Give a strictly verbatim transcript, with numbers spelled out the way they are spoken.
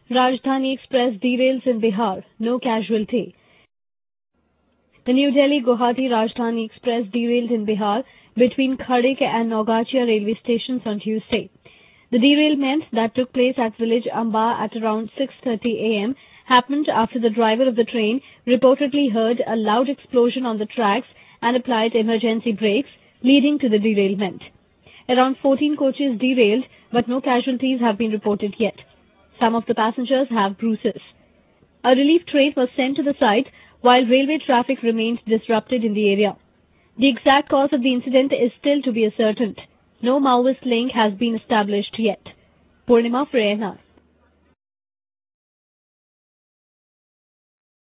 Rajdhani Express derails in Bihar, no casualty. The New Delhi-Guwahati Rajdhani Express derailed in Bihar between Khadik and Naugachia railway stations on Tuesday. The derailment that took place at village Amba at around six thirty a m happened after the driver of the train reportedly heard a loud explosion on the tracks and applied emergency brakes, leading to the derailment. Around fourteen coaches derailed, but no casualties have been reported yet. Some of the passengers have bruises. A relief train was sent to the site while railway traffic remained disrupted in the area. The exact cause of the incident is still to be ascertained. No Maoist link has been established yet. Purnima for A N R.